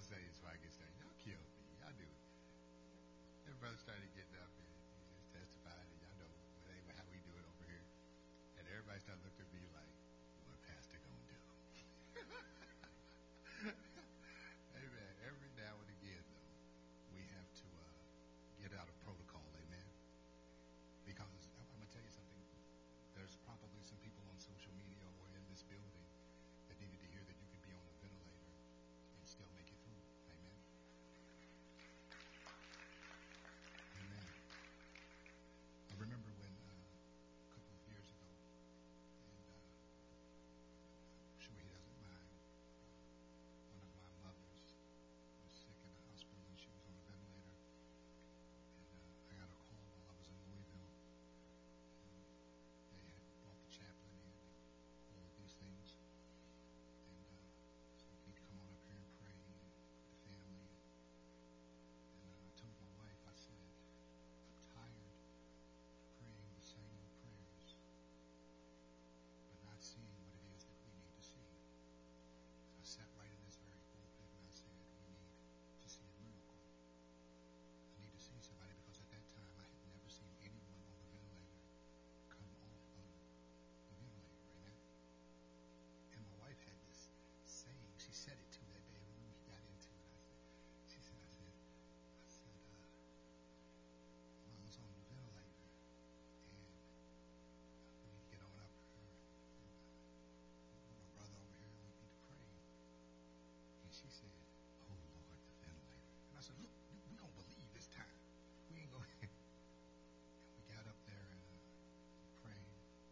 say it so I can say, y'all kill me. Y'all do it. And brother started getting up and he just testified, and y'all know how we do it over here. And everybody started looking at me like, what pastor gonna do? Amen. Every now and again, though, we have to get out of protocol, amen? Because I'm going to tell you something. There's probably some people on social media or in this building that needed to hear that you can be on a ventilator and still make it through. Amen. Amen. I remember when a couple of years ago, and I'm sure he doesn't mind, one of my mothers was sick in the hospital and she was on a ventilator. And I got a call while I was in Louisville. They had brought the chaplain in and all of these things. And so you need to come on up here and pray with the family. And I told my wife, I said, I'm tired of praying the same old prayers, but not seeing what it is that we need to see. So I sat right in this very pulpit and I said, we need to see a miracle. I need to see somebody, because at that time I had never seen anyone on the ventilator come off of the ventilator. Amen. And my wife had this saying, she said it to me that day when we got into it. She said, Mama's on the ventilator and we need to get on up her. And my brother over here, we need to pray. And she said, oh Lord, the ventilator. And I said, look, we gonna believe this time. We ain't gonna. And we got up there and prayed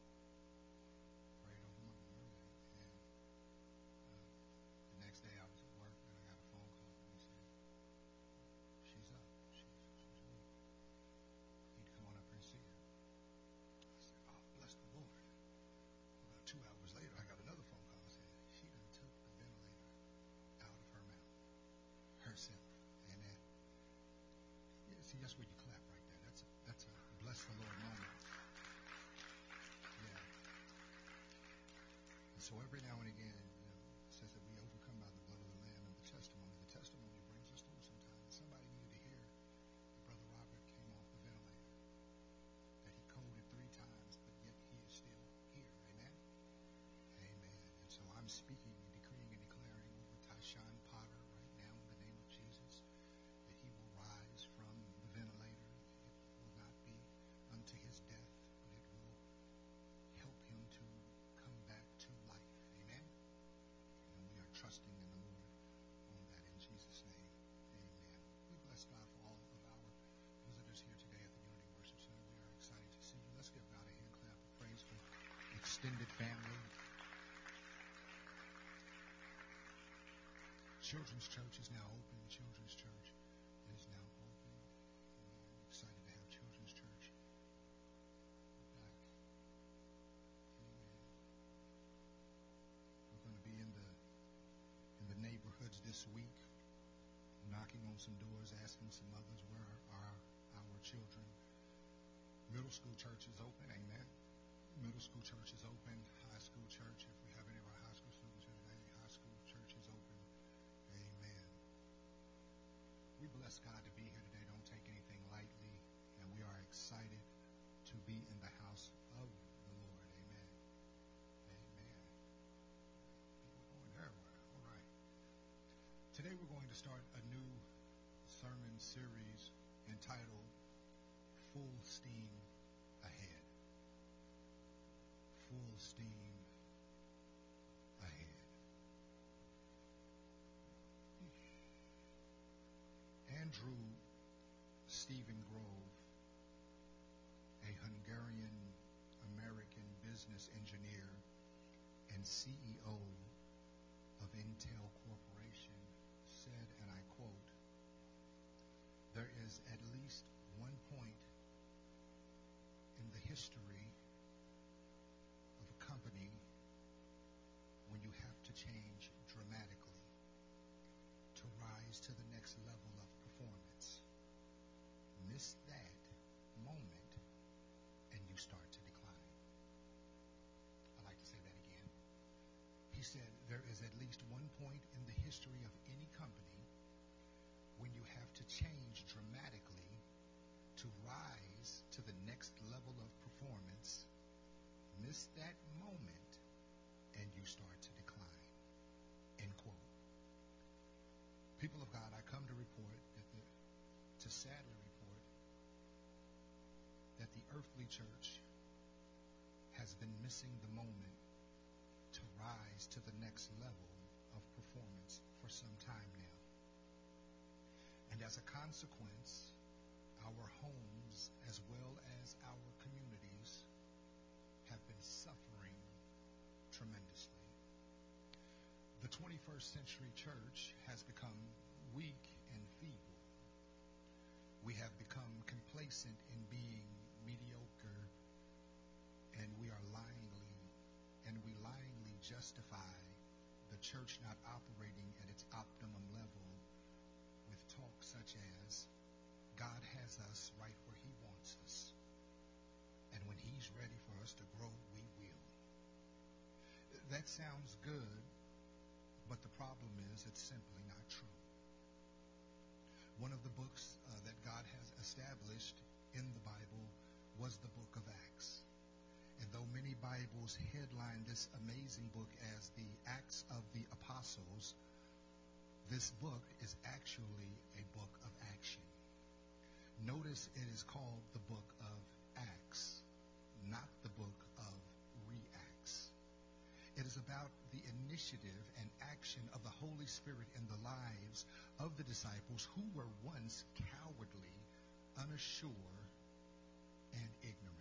over my mother. And the next day I was at work and I got a phone call and he said, she's up. She's awake. You need to come on up here and see her. I said, oh, bless the Lord. About 2 hours later, I got another phone call and said, she done took the ventilator out of her mouth herself. Amen. Yeah, see, that's where you clap right there. That's a bless the Lord moment. Yeah. And so every now and again, it says that we overcome by the blood of the Lamb and the testimony. The testimony brings us through sometimes. Somebody needed to hear that Brother Robert came off the ventilator, that he coded 3 times, but yet he is still here. Amen? Amen. And so I'm speaking and decreeing and declaring over Tyshawn Potter right now in the name of Jesus, that he will rise from the ventilator. It will not be unto his death, but it will help him to come back to life. Amen? And we are trusting in the Lord on that in Jesus' name. Amen. We bless God for all of our visitors here today at the Unity Worship Center. We are excited to see you. Let's give God a hand clap of praise for extended family. Children's Church is now open. Children's Church is now open. We're excited to have Children's Church back. Amen. We're going to be in the neighborhoods this week, knocking on some doors, asking some mothers where are our children. Middle school church is open. Amen. Middle school church is open. High school church, if we have any of our high school students here today, high school church is open. Amen. We bless God to be here today. Don't take anything lightly. And we are excited to be in the house of the Lord. Amen. Amen. People going everywhere. All right. Today we're going to start a new sermon series entitled Full Steam Ahead. Full Steam Ahead. Andrew Stephen Grove, a Hungarian-American business engineer and CEO of Intel Corporation, said, and I quote, "There is at least one point in the history of a company when you have to change dramatically to rise to the next level of performance. Miss that moment and you start to decline." I'd like to say that again. He said, there is at least one point in the history of any company People of God, I come to report to sadly report that the earthly church has been missing the moment to rise to the next level of performance for some time now. And as a consequence, our homes as well as our communities have been suffering tremendously. The 21st century church has become weak and feeble. We have become complacent in being mediocre, and we lyingly justify the church not operating at its optimum level with talk such as, God has us right where he wants us, and when he's ready for us to grow, we will. That sounds good, but the problem is it's simply not true. One of the books that God has established in the Bible was the book of Acts. And though many Bibles headline this amazing book as the Acts of the Apostles, this book is actually a book of action. Notice it is called the book of Acts, not the book of reacts. It is about the initiative and action of the Holy Spirit in the lives of the disciples who were once cowardly, unsure, and ignorant.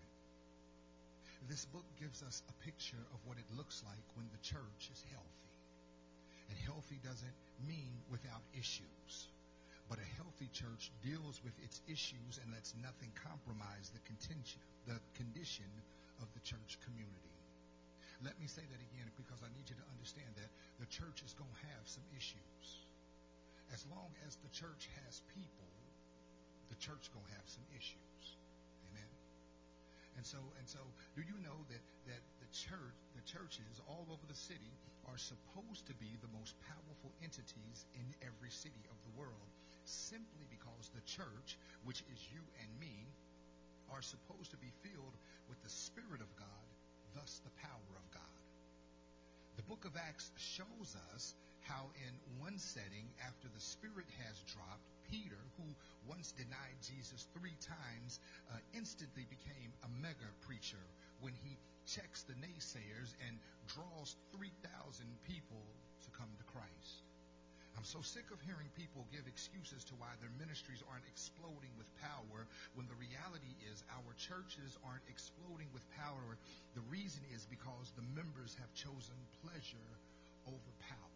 This book gives us a picture of what it looks like when the church is healthy. And healthy doesn't mean without issues. But a healthy church deals with its issues and lets nothing compromise the condition of the church community. Let me say that again because I need you to understand that the church is going to have some issues. As long as the church has people, the church is going to have some issues. Amen. And so, do you know that the churches all over the city are supposed to be the most powerful entities in every city of the world, simply because the church, which is you and me, are supposed to be filled with the Spirit of God, thus the power of God. The book of Acts shows us how in one setting, after the Spirit has dropped, Peter, who once denied Jesus 3 times, instantly became a mega preacher when he checks the naysayers and draws 3,000 people to come to Christ. I'm so sick of hearing people give excuses to why their ministries aren't exploding with power, when the reality is our churches aren't exploding with power. The reason is because the members have chosen pleasure over power.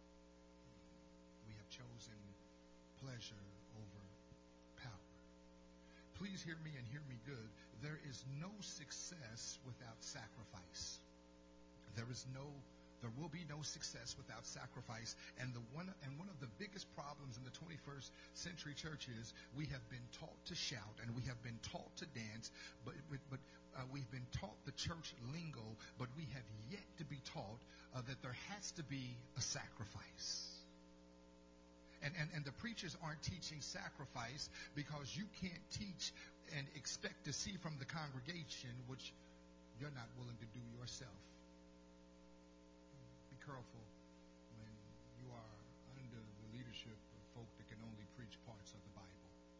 We have chosen pleasure over power. Please hear me and hear me good. There is no success without sacrifice. There will be no success without sacrifice. And one of the biggest problems in the 21st century church is we have been taught to shout and we have been taught to dance, but we've been taught the church lingo, but we have yet to be taught that there has to be a sacrifice. And the preachers aren't teaching sacrifice because you can't teach and expect to see from the congregation which you're not willing to do yourself. Be careful when you are under the leadership of folk that can only preach parts of the Bible.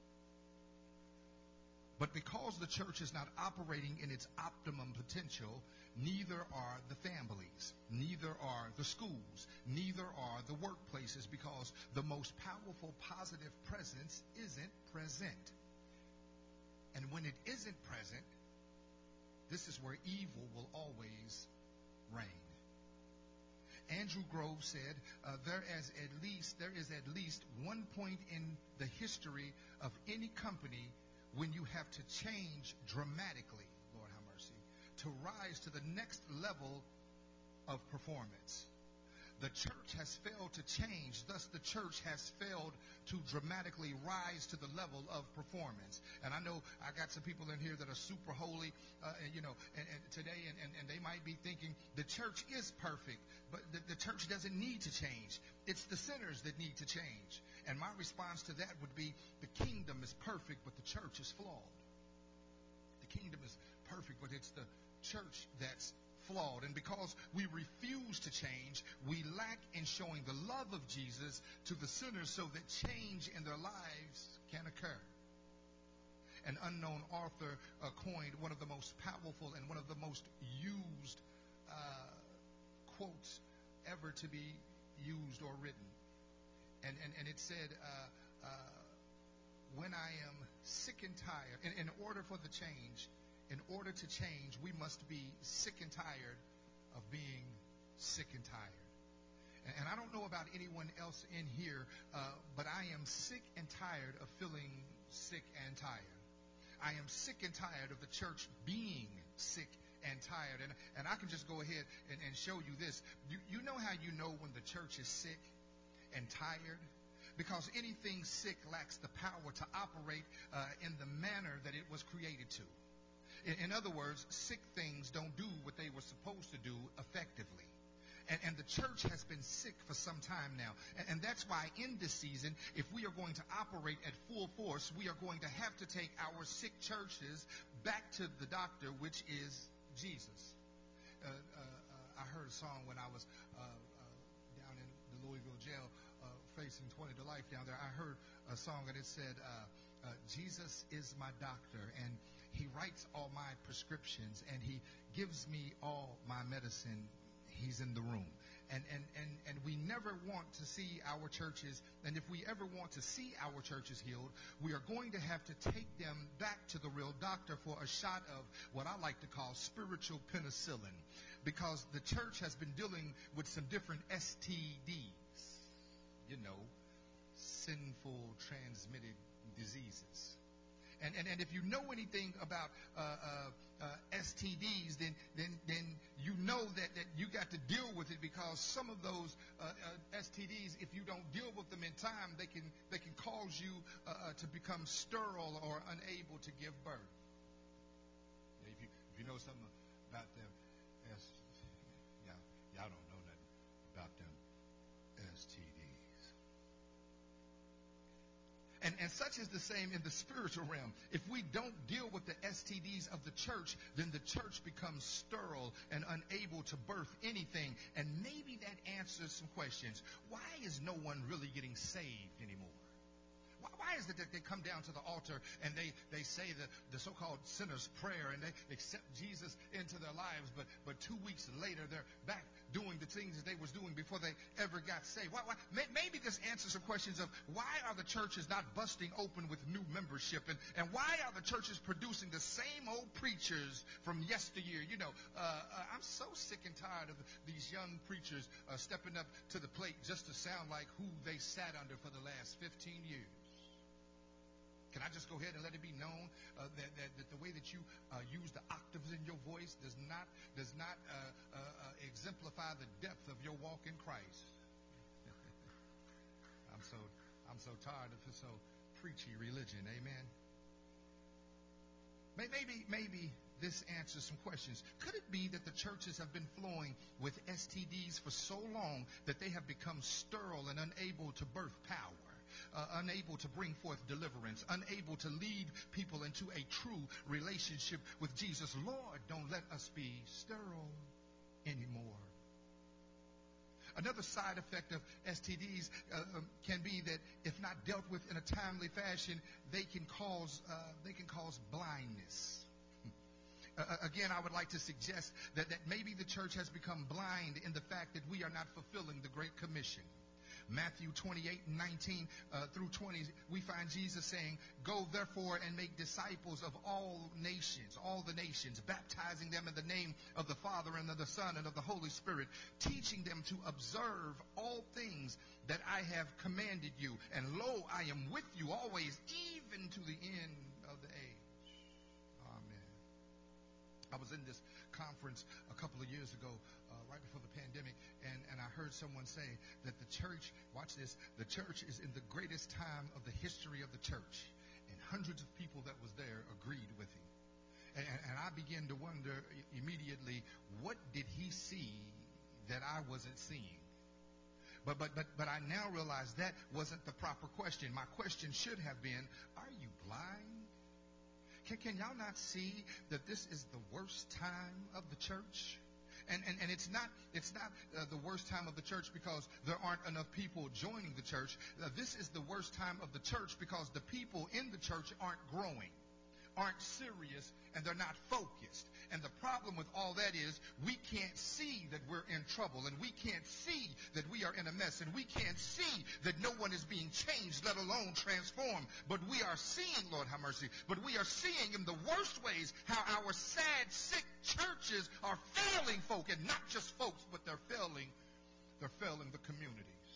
But because the church is not operating in its optimum potential, neither are the families, neither are the schools, neither are the workplaces, because the most powerful positive presence isn't present. And when it isn't present, this is where evil will always reign. Andrew Grove said, there is at least one point in the history of any company when you have to change dramatically, Lord have mercy, to rise to the next level of performance. The church has failed to change, thus the church has failed to dramatically rise to the level of performance. And I know I got some people in here that are super holy, and today, and they might be thinking the church is perfect, but the church doesn't need to change. It's the sinners that need to change. And my response to that would be the kingdom is perfect, but the church is flawed. The kingdom is perfect, but it's the church that's flawed. And because we refuse to change, we lack in showing the love of Jesus to the sinners so that change in their lives can occur. An unknown author coined one of the most powerful and one of the most used quotes ever to be used or written. And it said, when I am sick and tired, in order to change, we must be sick and tired of being sick and tired. And I don't know about anyone else in here, but I am sick and tired of feeling sick and tired. I am sick and tired of the church being sick and tired. And I can just go ahead and show you this. You know how you know when the church is sick and tired? Because anything sick lacks the power to operate in the manner that it was created to. In other words, sick things don't do what they were supposed to do effectively. And the church has been sick for some time now. And that's why in this season, if we are going to operate at full force, we are going to have to take our sick churches back to the doctor, which is Jesus. I heard a song when I was down in the Louisville jail facing 20 to life down there. I heard a song and it said, Jesus is my doctor and he writes all my prescriptions and he gives me all my medicine. He's in the room. And we never want to see our churches, and if we ever want to see our churches healed, we are going to have to take them back to the real doctor for a shot of what I like to call spiritual penicillin, because the church has been dealing with some different STDs, sinful transmitted diseases. And if you know anything about STDs, then you know that you got to deal with it, because some of those STDs, if you don't deal with them in time, they can cause you to become sterile or unable to give birth. If you know something about them, y'all don't know nothing about them STDs. And such is the same in the spiritual realm. If we don't deal with the STDs of the church, then the church becomes sterile and unable to birth anything. And maybe that answers some questions. Why is no one really getting saved anymore? Why is it that they come down to the altar and they say the so-called sinner's prayer and they accept Jesus into their lives, but 2 weeks later they're back doing the things that they was doing before they ever got saved? Maybe this answers some questions of why are the churches not busting open with new membership, and why are the churches producing the same old preachers from yesteryear? I'm so sick and tired of these young preachers stepping up to the plate just to sound like who they sat under for the last 15 years. Can I just go ahead and let it be known that the way that you use the octaves in your voice does not exemplify the depth of your walk in Christ? I'm so tired of this so preachy religion. Amen. Maybe this answers some questions. Could it be that the churches have been flowing with STDs for so long that they have become sterile and unable to birth power? Unable to bring forth deliverance, unable to lead people into a true relationship with Jesus. Lord, don't let us be sterile anymore. Another side effect of STDs can be that if not dealt with in a timely fashion, they can cause blindness. Again, I would like to suggest that maybe the church has become blind in the fact that we are not fulfilling the Great Commission. Matthew 28:19 through 20, we find Jesus saying, "Go therefore and make disciples of all the nations, baptizing them in the name of the Father and of the Son and of the Holy Spirit, teaching them to observe all things that I have commanded you. And lo, I am with you always, even to the end of the age." Amen. I was in this conference a couple of years ago, right before the pandemic, and I heard someone say that the church, watch this, the church is in the greatest time of the history of the church. And hundreds of people that was there agreed with him. And I began to wonder immediately, what did he see that I wasn't seeing? But I now realize that wasn't the proper question. My question should have been, are you blind? Can y'all not see that this is the worst time of the church? And it's not the worst time of the church because there aren't enough people joining the church. This is the worst time of the church because the people in the church aren't growing, aren't serious, and they're not focused. And the problem with all that is we can't see that we're in trouble, and we can't see that we are in a mess, and we can't see that no one is being changed, let alone transformed. But we are seeing, Lord have mercy, but we are seeing in the worst ways how our sad, sick churches are failing folk, and not just folks, but they're failing the communities.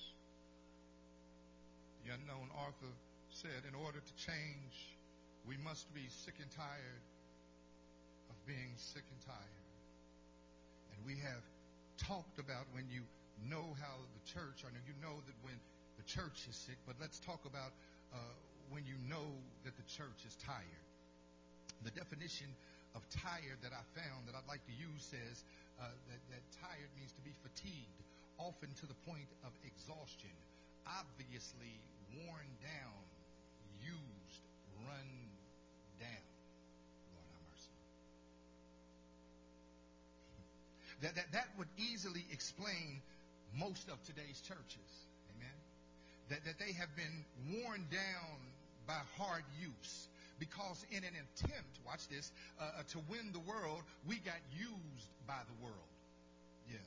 The unknown author said, in order to change, we must be sick and tired of being sick and tired. And we have talked about when you know how the church, I know you know that when the church is sick, but let's talk about when you know that the church is tired. The definition of tired that I found that I'd like to use says that tired means to be fatigued, often to the point of exhaustion, obviously worn down, used, run down. Lord have mercy. That would easily explain most of today's churches. Amen. That they have been worn down by hard use. Because in an attempt, watch this, to win the world, we got used by the world. Yeah.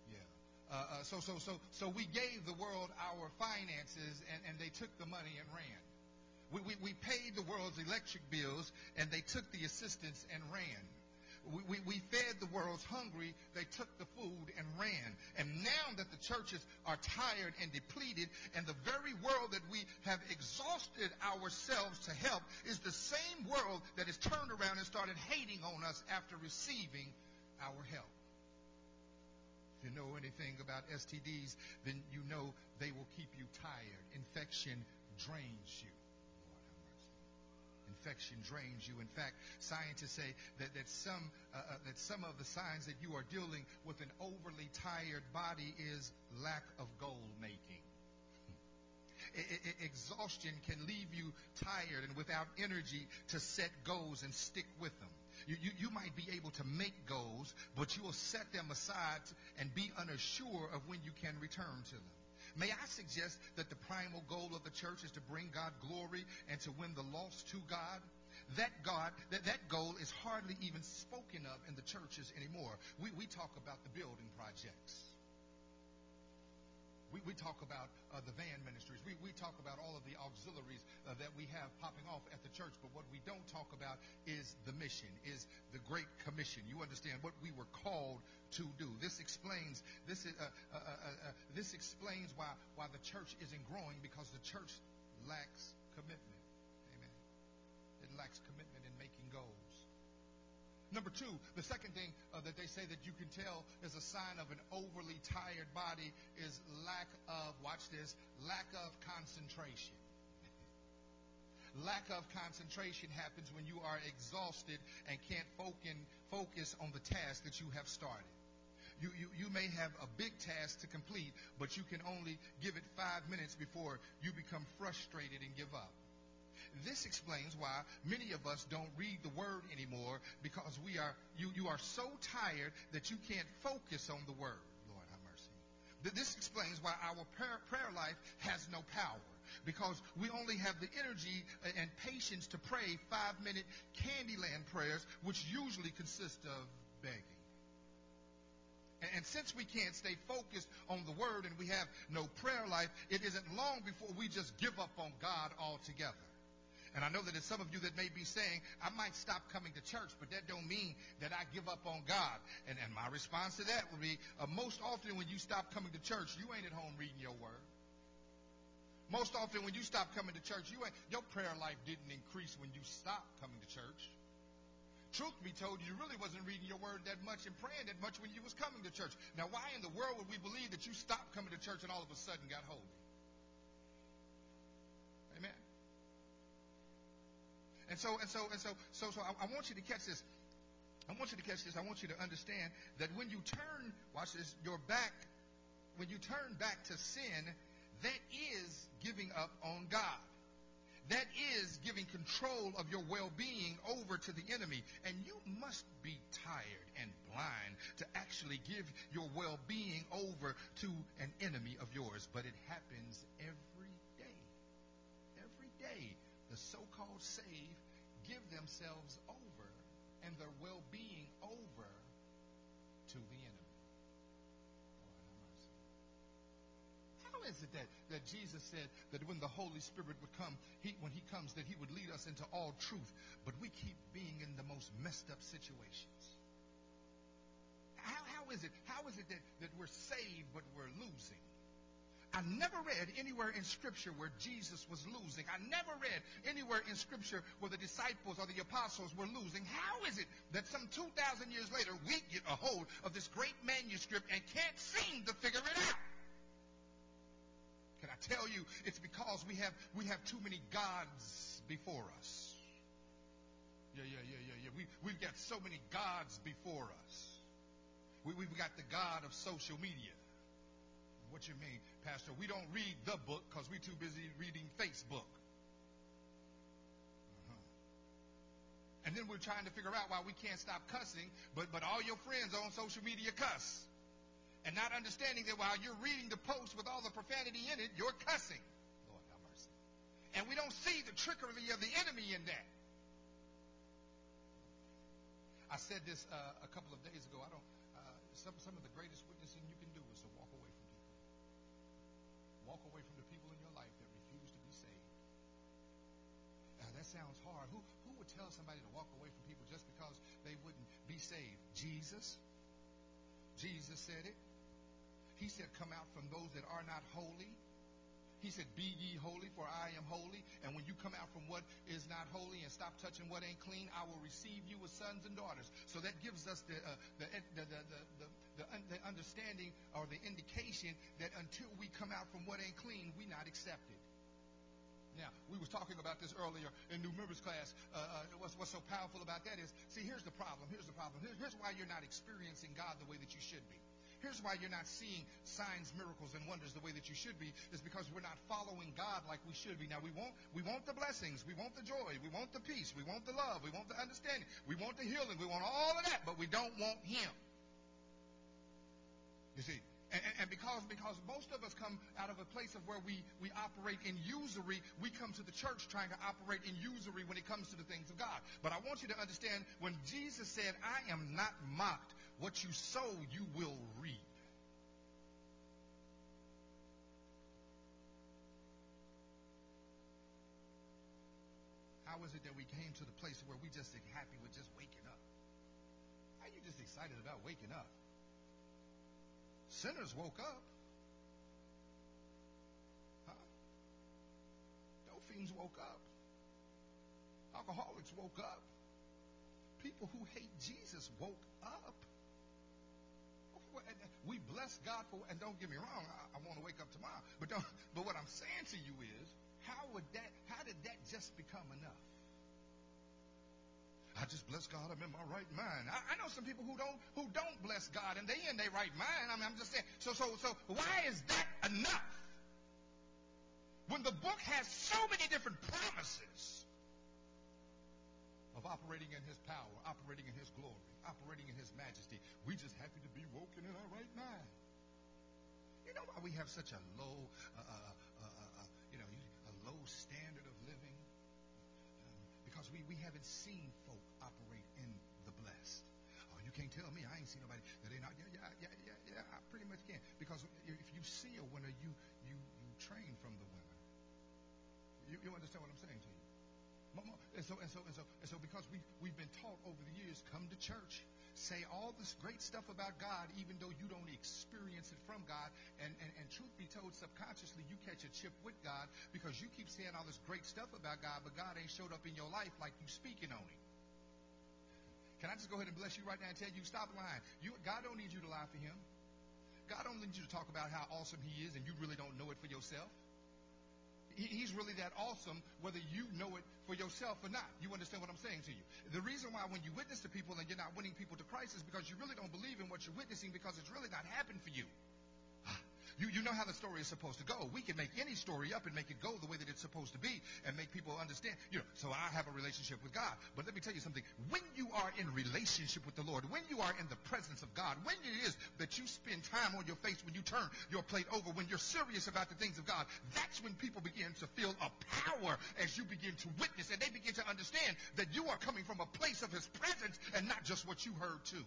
So we gave the world our finances, and they took the money and ran. We paid the world's electric bills, and they took the assistance and ran. We fed the world's hungry, they took the food and ran. And now that the churches are tired and depleted, and the very world that we have exhausted ourselves to help is the same world that has turned around and started hating on us after receiving our help. If you know anything about STDs, then you know they will keep you tired. Infection drains you. Infection drains you. In fact, scientists say that some of the signs that you are dealing with an overly tired body is lack of goal making. Exhaustion can leave you tired and without energy to set goals and stick with them. You might be able to make goals, but you will set them aside and be unsure of when you can return to them. May I suggest that the primal goal of the church is to bring God glory and to win the lost to God? That goal is hardly even spoken of in the churches anymore. We talk about the building projects. We talk about the van ministries. We talk about all of the auxiliaries that we have popping off at the church. But what we don't talk about is the mission, is the Great Commission. You understand what we were called to do. This explains why the church isn't growing, because the church lacks commitment. Amen. It lacks commitment in making goals. Number two, the second thing that they say that you can tell is a sign of an overly tired body is lack of, watch this, lack of concentration. Lack of concentration happens when you are exhausted and can't focus on the task that you have started. You may have a big task to complete, but you can only give it 5 minutes before you become frustrated and give up. This explains why many of us don't read the Word anymore, because you are so tired that you can't focus on the Word. Lord have mercy. This explains why our prayer life has no power, because we only have the energy and patience to pray 5-minute Candyland prayers, which usually consist of begging. And since we can't stay focused on the Word and we have no prayer life, it isn't long before we just give up on God altogether. And I know that there's some of you that may be saying, I might stop coming to church, but that don't mean that I give up on God. And my response to that would be, most often when you stop coming to church, you ain't at home reading your Word. Most often when you stop coming to church, your prayer life didn't increase when you stopped coming to church. Truth be told, you really wasn't reading your Word that much and praying that much when you was coming to church. Now, why in the world would we believe that you stopped coming to church and all of a sudden got holy? Amen. And so I want you to catch this. I want you to catch this. I want you to understand that when you turn, watch this, when you turn back to sin, that is giving up on God. That is giving control of your well-being over to the enemy. And you must be tired and blind to actually give your well-being over to an enemy of yours. But it happens every day. Every day, the so-called saved give themselves over and their well-being over to the enemy. How is it that Jesus said that when the Holy Spirit would come, when he comes, that he would lead us into all truth, but we keep being in the most messed up situations? How is it that we're saved but we're losing? I never read anywhere in Scripture where Jesus was losing. I never read anywhere in Scripture where the disciples or the apostles were losing. How is it that some 2,000 years later we get a hold of this great manuscript and can't seem to figure it out? Can I tell you, it's because we have too many gods before us. Yeah. We've got so many gods before us. We've got the God of social media. What you mean, Pastor? We don't read the book because we're too busy reading Facebook. And then we're trying to figure out why we can't stop cussing, but all your friends on social media cuss. And not understanding that while you're reading the post with all the profanity in it, you're cussing. Lord have mercy. And we don't see the trickery of the enemy in that. I said this a couple of days ago. Some of the greatest witnessing you can do is to walk away from people. Walk away from the people in your life that refuse to be saved. That sounds hard. Who would tell somebody to walk away from people just because they wouldn't be saved? Jesus. Jesus said it. He said, come out from those that are not holy. He said, be ye holy, for I am holy. And when you come out from what is not holy and stop touching what ain't clean, I will receive you as sons and daughters. So that gives us the understanding or the indication that until we come out from what ain't clean, we not accepted. Now, we was talking about this earlier in new members class. What's so powerful about that is, see, here's the problem. Here's why you're not experiencing God the way that you should be. Here's why you're not seeing signs, miracles, and wonders the way that you should be, is because we're not following God like we should be. Now, we want the blessings. We want the joy. We want the peace. We want the love. We want the understanding. We want the healing. We want all of that, but we don't want Him. You see, and because most of us come out of a place of where we operate in usury, we come to the church trying to operate in usury when it comes to the things of God. But I want you to understand, when Jesus said, I am not mocked, what you sow, you will reap. How is it that we came to the place where we just happy with just waking up? How are you just excited about waking up? Sinners woke up. Huh? Dolphins woke up. Alcoholics woke up. People who hate Jesus woke up. We bless God for, and don't get me wrong, I want to wake up tomorrow. But what I'm saying to you is, how did that just become enough? I just bless God, I'm in my right mind. I know some people who don't bless God and they in their right mind. I mean, I'm just saying, so why is that enough? When the book has so many different promises of operating in His power, operating in His glory, operating in His majesty, we just happy to be woken in our right mind. You know why we have such a low, a low standard of living? Because we haven't seen folk operate in the blessed. Oh, you can't tell me. I ain't seen nobody that ain't out. Yeah, I pretty much can. Because if you see a winner, you train from the winner. You understand what I'm saying to you? And so because we've been taught over the years, come to church, say all this great stuff about God, even though you don't experience it from God, and truth be told, subconsciously you catch a chip with God because you keep saying all this great stuff about God, but God ain't showed up in your life like you speaking on Him. Can I just go ahead and bless you right now and tell you, stop lying. God don't need you to lie for Him. God don't need you to talk about how awesome He is and you really don't know it for yourself. He's really that awesome whether you know it for yourself or not. You understand what I'm saying to you? The reason why when you witness to people and you're not winning people to Christ is because you really don't believe in what you're witnessing, because it's really not happened for you. You know how the story is supposed to go. We can make any story up and make it go the way that it's supposed to be and make people understand. So I have a relationship with God. But let me tell you something. When you are in relationship with the Lord, when you are in the presence of God, when it is that you spend time on your face, when you turn your plate over, when you're serious about the things of God, that's when people begin to feel a power as you begin to witness, and they begin to understand that you are coming from a place of His presence and not just what you heard too.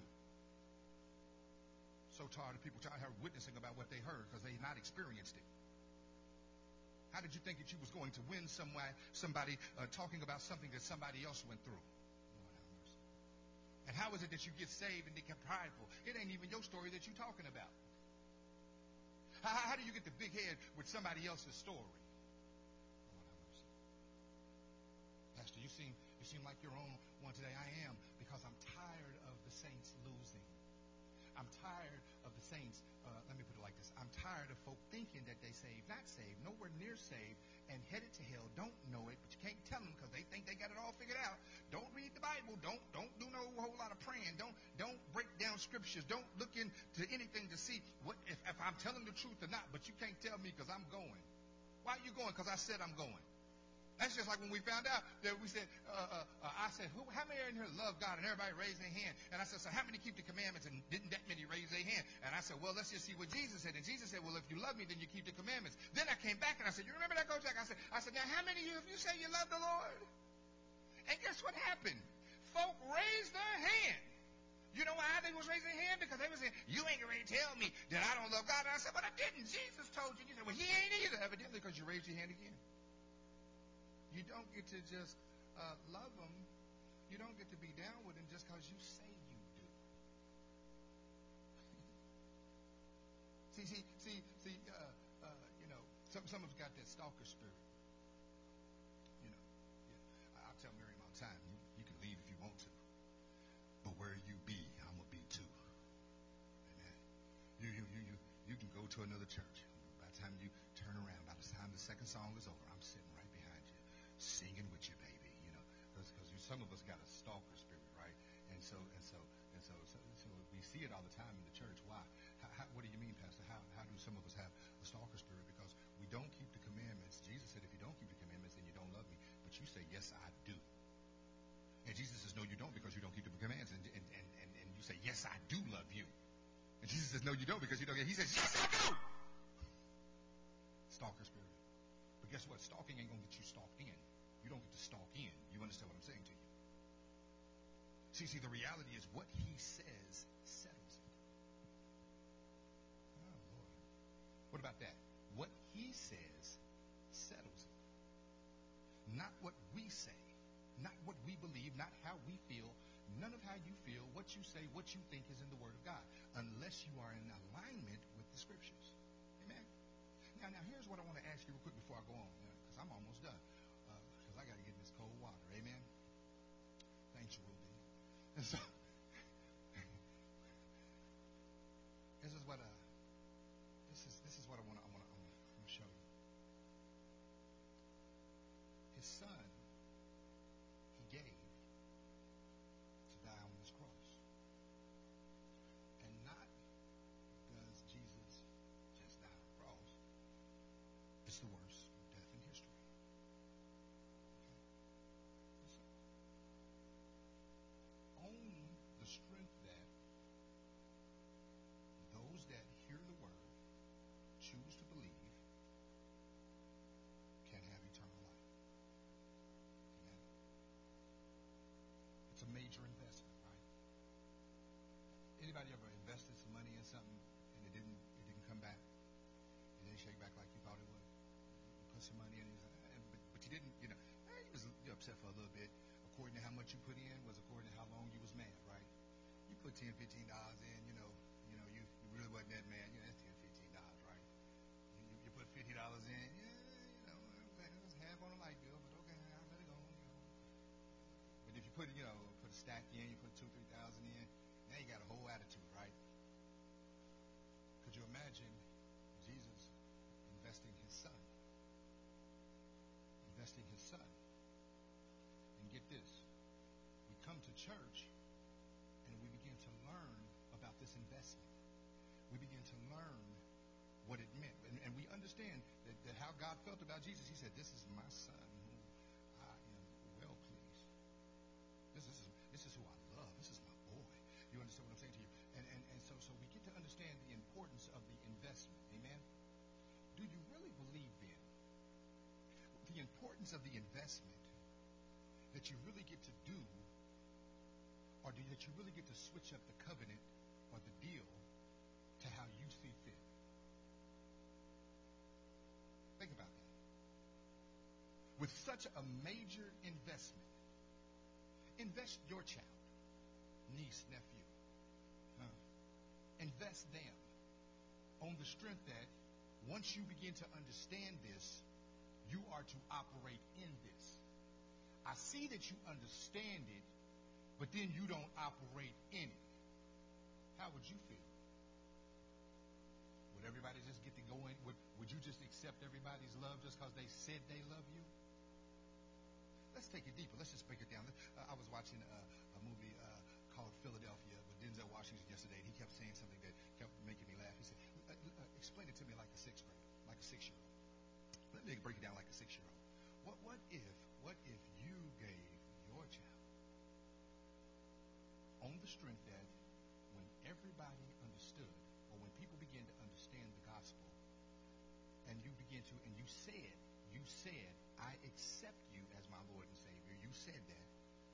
So tired of people trying to have witnessing about what they heard because they've not experienced it. How did you think that you was going to win somebody talking about something that somebody else went through? Lord have mercy. And how is it that you get saved and get prideful? It ain't even your story that you're talking about. How do you get the big head with somebody else's story? Lord have mercy. Pastor, you seem like your own one today. I am, because I'm tired of the saints losing. I'm tired of the saints, let me put it like this. I'm tired of folk thinking that they saved, not saved, nowhere near saved, and headed to hell, don't know it, but you can't tell them because they think they got it all figured out. Don't read the Bible. Don't do no whole lot of praying. Don't break down scriptures. Don't look into anything to see what if I'm telling the truth or not, but you can't tell me because I'm going. Why are you going? Because I said I'm going. That's just like when we found out that we said, I said, how many in here love God? And everybody raised their hand. And I said, so how many keep the commandments? And didn't that many raise their hand? And I said, well, let's just see what Jesus said. And Jesus said, well, if you love me, then you keep the commandments. Then I came back and I said, you remember that, Coach Jack? I said, now how many of you say you love the Lord? And guess what happened? Folk raised their hand. You know why they was raising their hand? Because they was saying, you ain't going to tell me that I don't love God. And I said, but I didn't. Jesus told you. You said, well, He ain't either, evidently, because you raised your hand again. You don't get to just love them. You don't get to be down with them just because you say you do. see, some of us got that stalker spirit. I'll tell Miriam all the time, you can leave if you want to, but where you be, I'm gonna be too. Amen. You can go to another church. By the time you turn around, by the time the second song is over, I'm sitting right behind you, singing with you, baby. Because some of us got a stalker spirit, right? And so we see it all the time in the church. Why? What do you mean, Pastor? How do some of us have a stalker spirit? Because we don't keep the commandments. Jesus said, if you don't keep the commandments, then you don't love me. But you say, yes, I do. And Jesus says, no, you don't, because you don't keep the commandments. And you say, yes, I do love you. And Jesus says, no, you don't, because you don't. He says, yes, I do. Stalker spirit. But guess what? Stalking ain't going to get you stalked in. You don't get to stalk in. You understand what I'm saying to you? See, the reality is what He says settles it. Oh, Lord. What about that? What He says settles it. Not what we say. Not what we believe. Not how we feel. None of how you feel, what you say, what you think is in the Word of God. Unless you are in alignment with the Scriptures. Amen? Now here's what I want to ask you real quick before I go on. Because I'm almost done. Because I got to get in this cold water. Amen? Thanks, Rudy. And so, this is what I want to show you. His Son, He gave to die on this cross. And not does Jesus just die on the cross. It's the worst death in history. On the strength that those that hear the word, choose to believe, can have eternal life. Amen. It's a major investment, right? Anybody ever invested some money in something and it didn't come back? It didn't shake back like you thought it would? You put some money in it, but you didn't, you were upset for a little bit. According to how much you put in was according to how long you was mad, right? You put $10, $15 in, you really wasn't that mad. That's $10, $15, right? You put $50 in, it was half on a light bill, but okay, I'll let it go. But if you put a stack in, you put 2,000, 3,000 in, now you got a whole attitude, right? Could you imagine Jesus investing His Son? Investing His Son. And get this, we come to church and we begin to learn about this investment. We begin to learn what it meant. And we understand that how God felt about Jesus. He said, this is my son who I am well pleased. This is who I love. This is my boy. You understand what I'm saying to you? So we get to understand the importance of the investment. Amen? Do you really believe then the importance of the investment that you really get to do, or that you really get to switch up the covenant or the deal to how you see fit? Think about that. With such a major investment, invest your child, niece, nephew. Invest them on the strength that once you begin to understand this, you are to operate in this. I see that you understand it, but then you don't operate in it. How would you feel? Would everybody just get to go in? Would you just accept everybody's love just because they said they love you? Let's take it deeper. Let's just break it down. I was watching a movie called Philadelphia with Denzel Washington yesterday, and he kept saying something that kept making me laugh. He said, explain it to me like a sixth grader, like a 6-year-old. Let me break it down like a 6-year-old. What if you gave your child on the strength that when everybody understood, or when people began to understand the gospel, and you said, I accept you as my Lord and Savior. You said that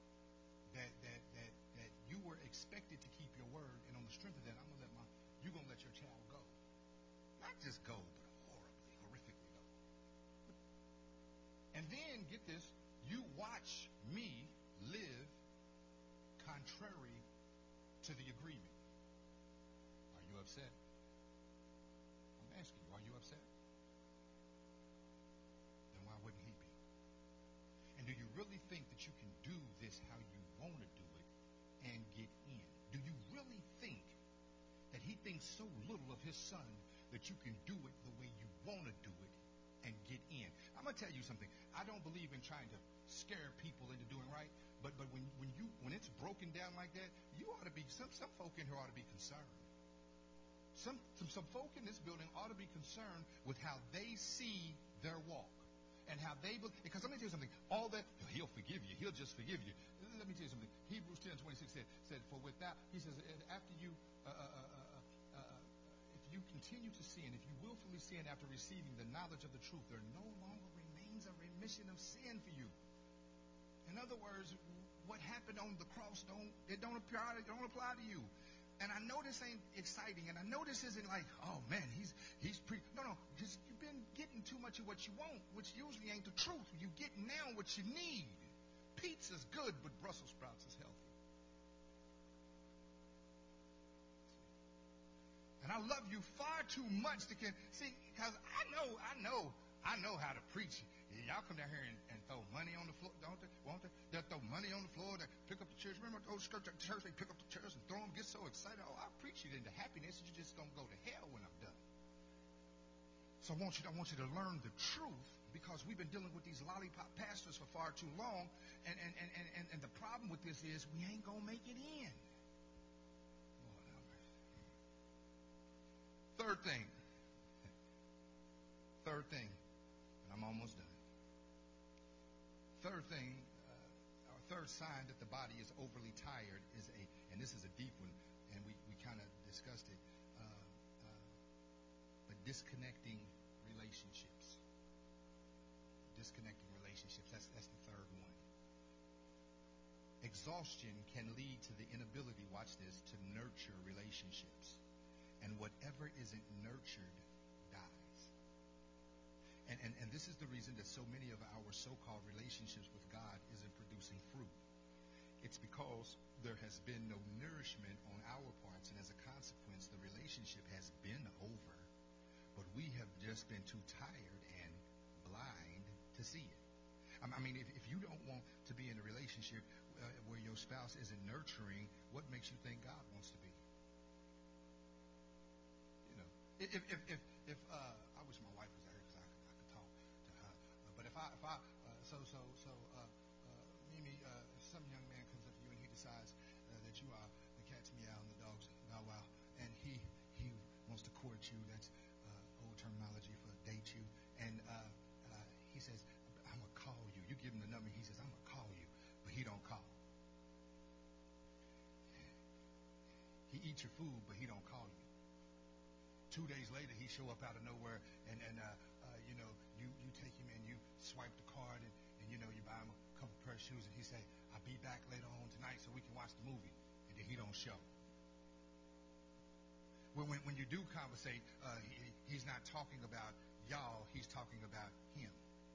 you were expected to keep your word, and on the strength of that, you're gonna let your child go. Not just go, but horrifically go. And then get this, you watch me live contrary to the agreement. Are you upset? I'm asking you, are you upset? Then why wouldn't he be? And do you really think that you can do this how you want to do it and get in? Do you really think that he thinks so little of his son that you can do it the way you want to do it and get in? I'm going to tell you something. I don't believe in trying to scare people into doing right, but when it's broken down like that, you ought to be, some folk in here ought to be concerned. Some folk in this building ought to be concerned with how they see their walk. And how they, because let me tell you something, all that, he'll forgive you, he'll just forgive you. Let me tell you something. Hebrews 10:26 said, for without, he says, after you, if you continue to sin, if you willfully sin after receiving the knowledge of the truth, there no longer remains a remission of sin for you. In other words, what happened on the cross don't apply to you. And I know this ain't exciting, and I know this isn't like, oh man, he's no, because you've been getting too much of what you want, which usually ain't the truth. You get now what you need. Pizza's good, but Brussels sprouts is healthy. And I love you far too much to see, because I know how to preach. Y'all come down here and throw money on the floor, don't they? Won't they? They'll throw money on the floor. They pick up the chairs. Remember those church, they pick up the chairs and throw them, get so excited. Oh, I'll preach you into happiness. You just don't go to hell when I'm done. So I want you to learn the truth, because we've been dealing with these lollipop pastors for far too long. And the problem with this is we ain't going to make it in. Lord have mercy. Third thing, and I'm almost done. Third thing, our third sign that the body is overly tired is and this is a deep one, and we kind of discussed it, but disconnecting relationships. Disconnecting relationships, that's the third one. Exhaustion can lead to the inability, watch this, to nurture relationships. And whatever isn't nurtured dies. And this is the reason that so many of our so-called relationships with God isn't producing fruit. It's because there has been no nourishment on our parts, and as a consequence, the relationship has been over, but we have just been too tired and blind to see it. I mean, if you don't want to be in a relationship where your spouse isn't nurturing, what makes you think God wants to be? You know, if I wish my wife was there because I could talk to her. But if Mimi, if some young man comes up to you and he decides that you are the cat's meow and the dog's bow wow, and he wants to court you, that's terminology for date you. And he says, I'm going to call you. You give him the number. He says, I'm going to call you. But he don't call. He eats your food, but he don't call you. 2 days later, he show up out of nowhere, and you take him and you swipe the card, and you buy him a couple pair of shoes, and he say, I'll be back later on tonight so we can watch the movie. And then he don't show. When you do conversate, he's not talking about y'all, he's talking about him.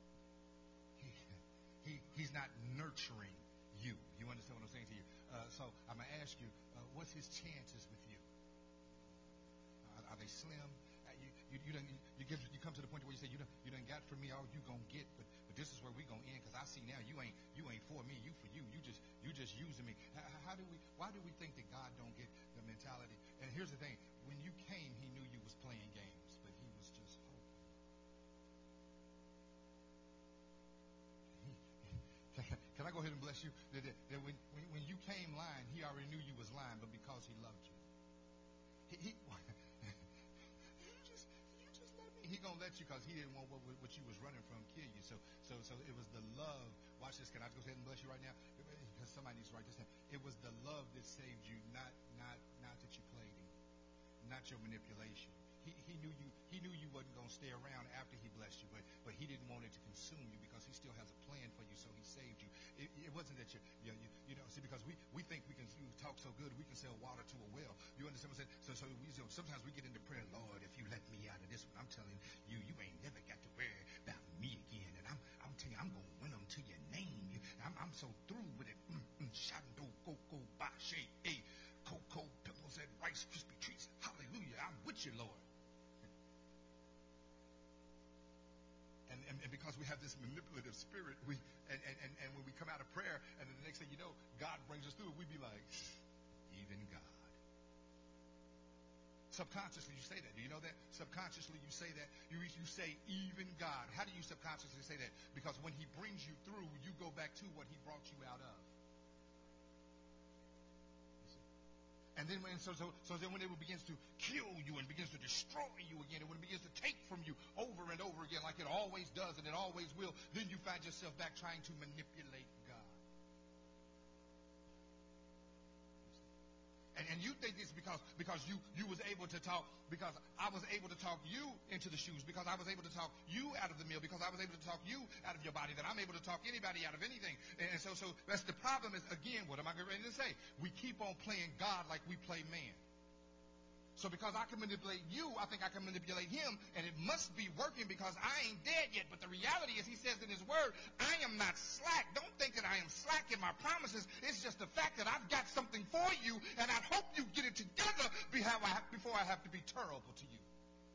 He's not nurturing you. You understand what I'm saying to you? So I'm going to ask you, what's his chances with you? Are they slim? You come to the point where you say, you done got for me all you gonna get, but this is where we gonna end, because I see now you ain't for me, you for you. You just using me. Why do we think that God don't get the mentality? And here's the thing: when you came, He knew you was playing games, but He was just hoping. Can I go ahead and bless you? That when you came lying, He already knew you was lying, but because He loved you, He gonna let you, because He didn't want what you was running from kill you. So it was the love. Watch this. Can I go ahead and bless you right now? Because somebody needs to write this down. It was the love that saved you, not that you played Him, not your manipulation. He knew you wasn't gonna stay around after He blessed you, but He didn't want it to consume you, because He still has a plan for you. So He saved you. It wasn't that see, because we think we can talk so good we can sell water to a well. You understand what I'm saying? So sometimes we get into prayer, Lord, if you let me out of this one, I'm telling you, you ain't never got to worry about me again. And I'm telling you, I'm gonna win them to your name. I'm so through with it. Shando Coco Bashe Cocoa Pebbles and Rice Krispie Treats. Hallelujah! I'm with you, Lord. And because we have this manipulative spirit, and when we come out of prayer, and then the next thing you know, God brings us through, we be like, even God. Subconsciously, you say that. Do you know that? Subconsciously, you say that. You say, even God. How do you subconsciously say that? Because when He brings you through, you go back to what He brought you out of. And then when it begins to kill you and begins to destroy you again, and when it begins to take from you over and over again, like it always does and it always will, then you find yourself back trying to manipulate God. And you think it's because you was able to talk, because I was able to talk you into the shoes, because I was able to talk you out of the meal, because I was able to talk you out of your body, that I'm able to talk anybody out of anything. And so that's the problem. Is, again, what am I ready to say? We keep on playing God like we play man. So because I can manipulate you, I think I can manipulate him, and it must be working because I ain't dead yet. But the reality is, He says in His word, I am not slack. Don't think that I am slack in my promises. It's just the fact that I've got something for you, and I hope you get it together before I have to be terrible to you.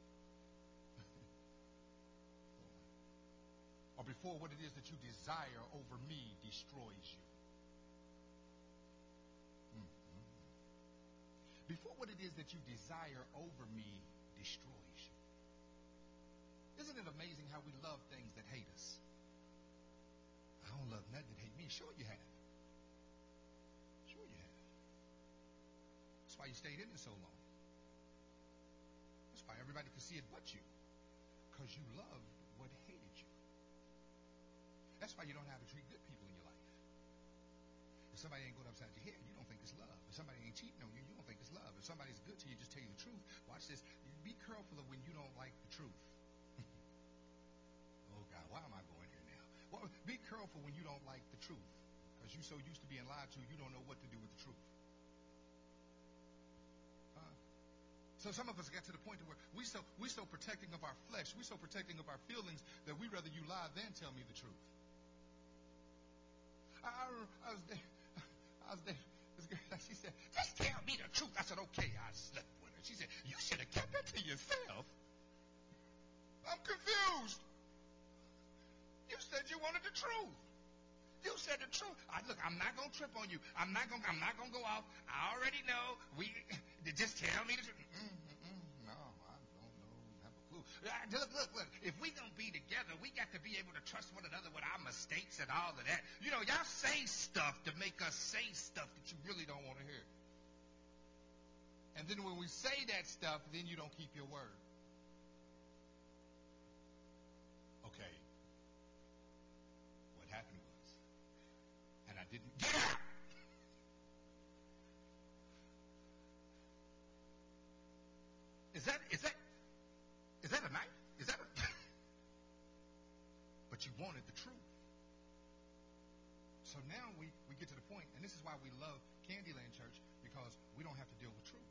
Or before what it is that you desire over me destroys you. Before what it is that you desire over me destroys you. Isn't it amazing how we love things that hate us? I don't love nothing that hate me. Sure you have. Sure you have. That's why you stayed in it so long. That's why everybody could see it but you. Because you loved what hated you. That's why you don't know how to treat good people in your life. If somebody ain't going upside your head, you don't think it's love. If somebody ain't cheating on you, you don't think it's love. If somebody's good to you, just tell you the truth. Watch this. Be careful of when you don't like the truth. Oh, God, why am I going here now? Well, be careful when you don't like the truth. Because you're so used to being lied to, you don't know what to do with the truth. So some of us got to the point where we so protecting of our flesh, we so protecting of our feelings, that we'd rather you lie than tell me the truth. I was there. This girl, she said, just tell me the truth. I said, okay, I slept with her. She said, you should have kept that to yourself. I'm confused. You said you wanted the truth. You said the truth. Look, I'm not going to trip on you. I'm not going to go off. I already know. Just tell me the truth. No, I don't know. Have a clue. Look. If we going to be together, we got to be able to trust one another with our mistakes and all of that. You know, y'all say stuff to make us say stuff that you really don't want to hear. And then when we say that stuff, then you don't keep your word. didn't. Get out! Is that a knife? Is that a But you wanted the truth. So now we get to the point, and this is why we love Candyland Church, because we don't have to deal with truth.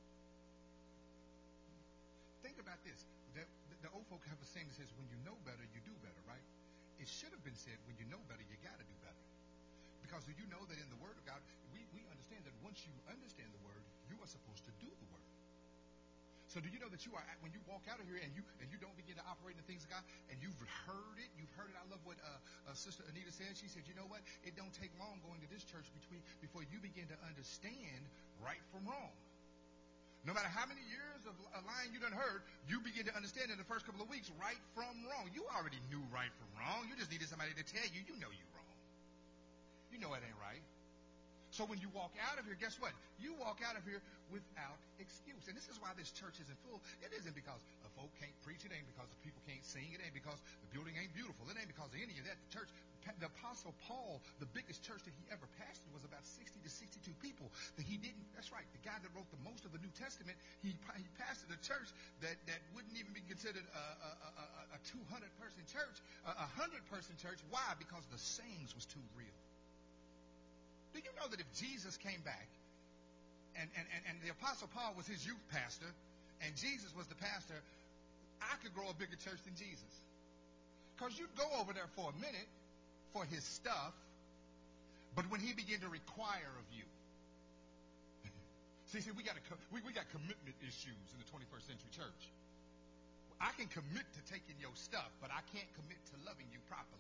Think about this. The old folk have a saying that says, when you know better, you do better, right? It should have been said, when you know better, you got to do better. Because do you know that in the Word of God, we understand that once you understand the Word, you are supposed to do the Word. So do you know that you are, when you walk out of here and you don't begin to operate in the things of God, and you've heard it. I love what Sister Anita said. She said, you know what? It don't take long going to this church before you begin to understand right from wrong. No matter how many years of lying you done heard, you begin to understand in the first couple of weeks right from wrong. You already knew right from wrong. You just needed somebody to tell you, you know you're wrong. You know it ain't right. So when you walk out of here, guess what? You walk out of here without excuse. And this is why this church isn't full. It isn't because the folk can't preach. It ain't because the people can't sing. It ain't because the building ain't beautiful. It ain't because of any of that. The church, the Apostle Paul, the biggest church that he ever pastored was about 60 to 62 people. That he didn't, that's right, the guy that wrote the most of the New Testament, he pastored a church that wouldn't even be considered a 200-person church, a 100-person church. Why? Because the sayings was too real. Do you know that if Jesus came back and the Apostle Paul was his youth pastor and Jesus was the pastor, I could grow a bigger church than Jesus. Because you'd go over there for a minute for his stuff, but when he began to require of you. See, we got commitment issues in the 21st century church. I can commit to taking your stuff, but I can't commit to loving you properly.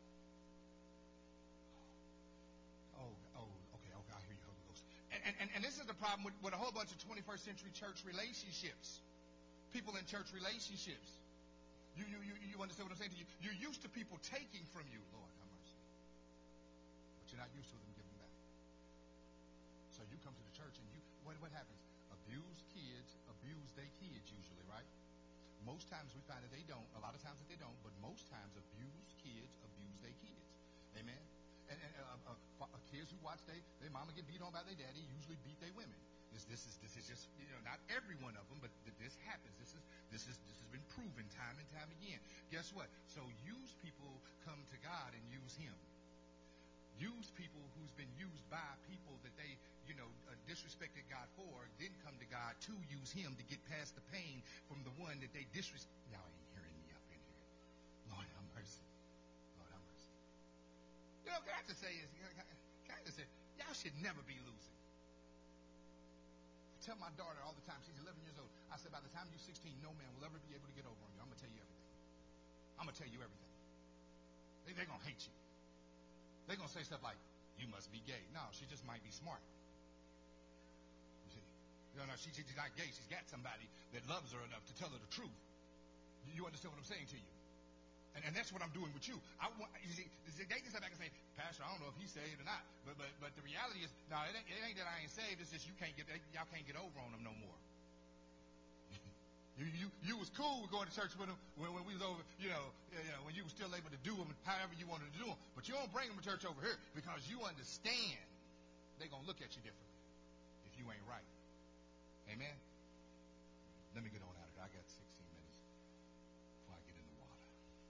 Okay, I hear you, Holy Ghost. And this is the problem with a whole bunch of 21st century church relationships. People in church relationships. You understand what I'm saying to you? You're used to people taking from you, Lord, have mercy. But you're not used to them giving back. So you come to the church and what happens? Abused kids abuse their kids usually, right? Most times we find that they don't. A lot of times that they don't, but most times abused kids abuse their kids. Amen? And kids who watch their mama get beat on by their daddy usually beat their women. This is just, not every one of them, but this happens. This has been proven time and time again. Guess what? So used people come to God and use him. Used people who's been used by people that they, disrespected God for, then come to God to use him to get past the pain from the one that they disrespect. Y'all ain't hearing me up in here. Lord have mercy. Lord have mercy. Can I just say is, y'all should never be losing. I tell my daughter all the time, she's 11 years old, I said, by the time you're 16, no man will ever be able to get over on you. I'm going to tell you everything. I'm going to tell you everything. They're going to hate you. They're going to say stuff like, you must be gay. No, she just might be smart. You see? No, she's not gay. She's got somebody that loves her enough to tell her the truth. You understand what I'm saying to you? And that's what I'm doing with you. You see, they can sit back and say, Pastor, I don't know if he's saved or not. But the reality is, no, it ain't that I ain't saved. It's just y'all can't get over on them no more. You was cool with going to church with them when we was over, when you was still able to do them however you wanted to do them. But you don't bring them to church over here because you understand they're going to look at you differently if you ain't right. Amen? Let me get on out of here. I got 16 minutes before I get in the water.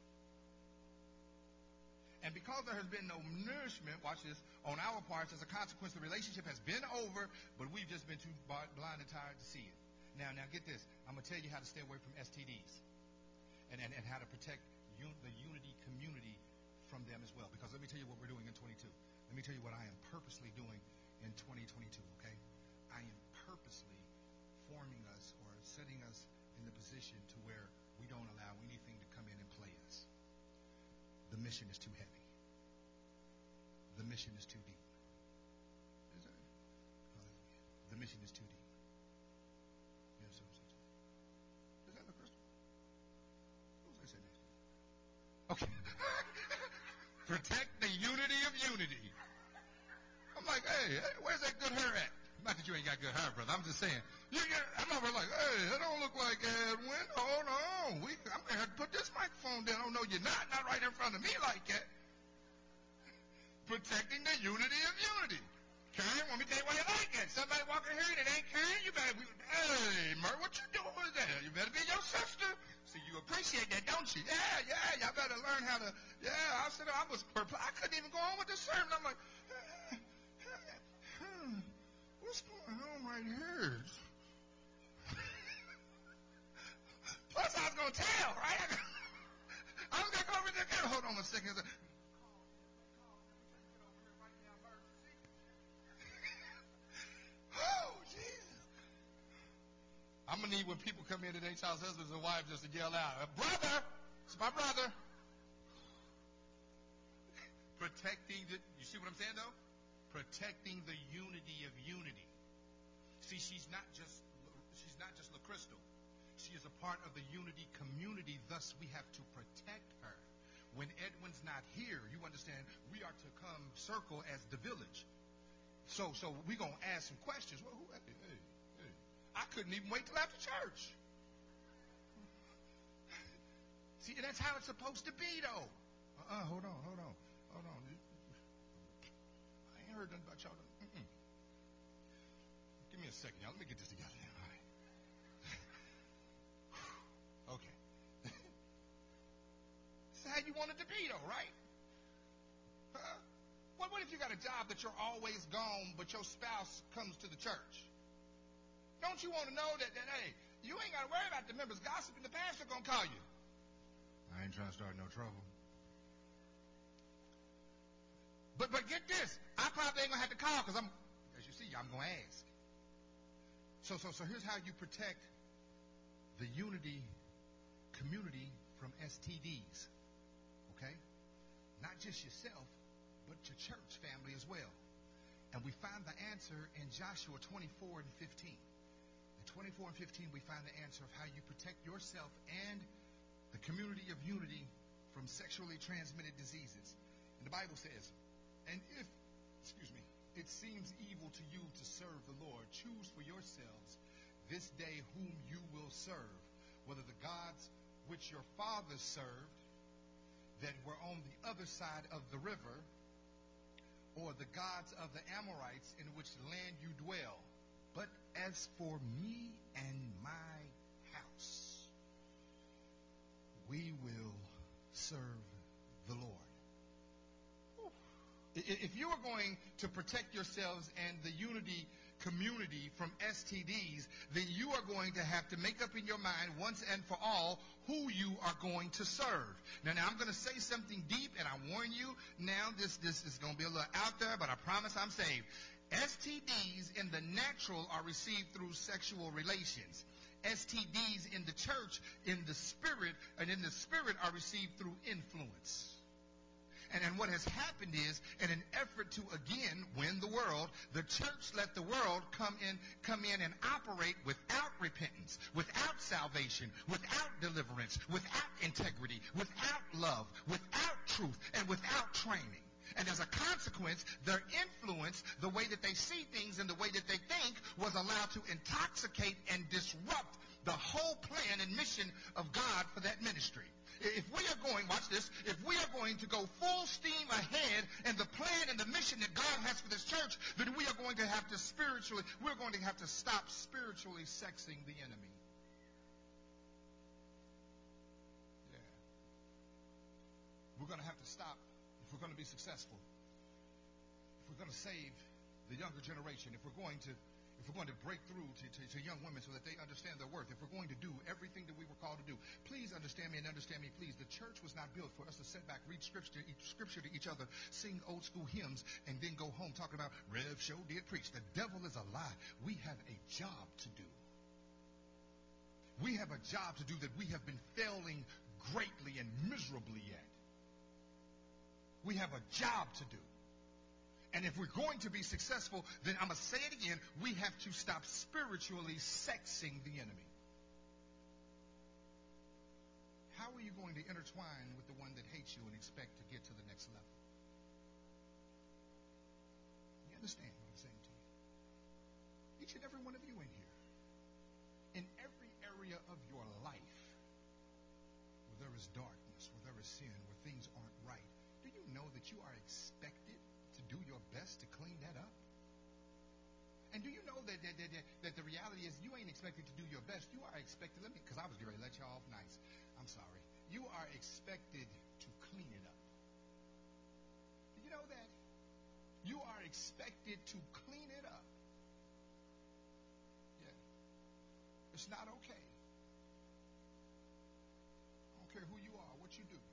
And because there has been no nourishment, watch this, on our parts, as a consequence, the relationship has been over, but we've just been too blind and tired to see it. Now get this. I'm going to tell you how to stay away from STDs and how to protect the unity community from them as well. Because let me tell you what we're doing in 22. Let me tell you what I am purposely doing in 2022, okay? I am purposely forming us or setting us in the position to where we don't allow anything to come in and play us. The mission is too heavy. The mission is too deep. Is it? The mission is too deep. You know what I'm saying? Is that the crystal? What was I saying next? Okay. Protect the unity of unity. I'm like, hey, where's that good hair at? Not that you ain't got good hair, brother. I'm just saying. I'm over like, hey, that don't look like Edwin. Hold on. I'm going to have to put this microphone down. Oh, no, you're not. Not right in front of me like that. Protecting the unity of unity. Karen, let me tell you why you like it. Somebody walking here that ain't Karen, you better be, hey, Murray, what you doing with that? You better be your sister. See, you appreciate that, don't you? Yeah, y'all better learn how to, I said, I was perplexed. I couldn't even go on with the sermon. I'm like, what's going on right here? Plus, I was going to tell, right? I was going to go over there. Hold on a second. Oh, Jesus. I'm going to need when people come in today, child's husbands and wives, just to yell out, brother, it's my brother. Protecting the, you see what I'm saying, though? Protecting the unity of unity. See, she's not just LaCrystal. She is a part of the unity community, thus we have to protect her. When Edwin's not here, you understand, we are to come circle as the village. So we're going to ask some questions. Well, hey. I couldn't even wait till after church. See, that's how it's supposed to be, though. Hold on. I ain't heard nothing about y'all. Give me a second, y'all. Let me get this together now. All right. Okay. This is how you want it to be, though, right? What if you got a job that you're always gone, but your spouse comes to the church? Don't you want to know that hey, you ain't got to worry about the members gossiping. The pastor going to call you. I ain't trying to start no trouble. But get this. I probably ain't going to have to call because as you see, I'm going to ask. So here's how you protect the unity community from STDs. Okay? Not just yourself, but your church family as well. And we find the answer in Joshua 24 and 15. In 24 and 15, we find the answer of how you protect yourself and the community of unity from sexually transmitted diseases. And the Bible says, and if, it seems evil to you to serve the Lord, choose for yourselves this day whom you will serve, whether the gods which your fathers served that were on the other side of the river, or the gods of the Amorites in which land you dwell. But as for me and my house, we will serve the Lord. If you are going to protect yourselves and the unity community from STDs, then you are going to have to make up in your mind once and for all who you are going to serve. Now I'm going to say something deep, and I warn you, now this is going to be a little out there, but I promise I'm saved. STDs in the natural are received through sexual relations. STDs in the church, in the spirit are received through influence. And what has happened is, in an effort to again win the world, the church let the world come in and operate without repentance, without salvation, without deliverance, without integrity, without love, without truth, and without training. And as a consequence, their influence, the way that they see things and the way that they think, was allowed to intoxicate and disrupt the whole plan and mission of God for that ministry. If we are going, watch this, if we are going to go full steam ahead in the plan and the mission that God has for this church, then we are going to have to stop spiritually sexing the enemy. Yeah. We're going to have to stop if we're going to be successful. If we're going to save the younger generation, if we're going to break through to young women so that they understand their worth, if we're going to do everything that we were called to do, please understand me, please. The church was not built for us to sit back, read scripture to each other, sing old school hymns, and then go home talking about Rev Show did preach. The devil is a lie. We have a job to do. We have a job to do that we have been failing greatly and miserably at. We have a job to do. And if we're going to be successful, then I'm going to say it again, we have to stop spiritually sexing the enemy. How are you going to intertwine with the one that hates you and expect to get to the next level? You understand what I'm saying to you? Each and every one of you in here, in every area of your life, where there is darkness, where there is sin, where things aren't right, do you know that you are expected do your best to clean that up? And do you know that the reality is you ain't expected to do your best. You are expected, because I was going to let y'all off nice. I'm sorry. You are expected to clean it up. Did you know that? You are expected to clean it up. Yeah. It's not okay. I don't care who you are, what you do.